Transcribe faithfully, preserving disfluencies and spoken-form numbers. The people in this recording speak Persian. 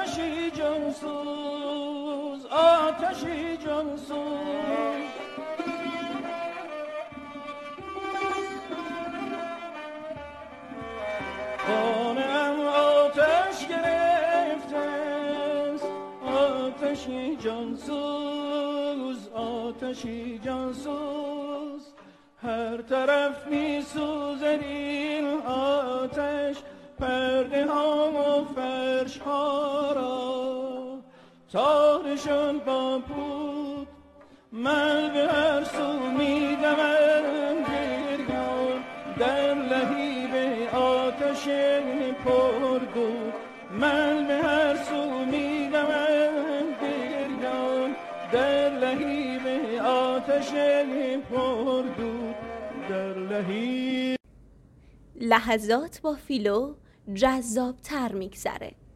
آتشی جانسوز آتشی جانسوز خانه‌ام آتش گرفته است آتشی جانسوز آتشی جانسوز هر طرف می سوزد این آتش پرده ها و فرش ها را تارشان با پود من به هر سو می دمم گریان در لهیب آتش پردود من به هر سو می دمم گریان در لهیب آتش پردود در لهیب. لحظات با فیلو جذاب‌تر می‌گذره.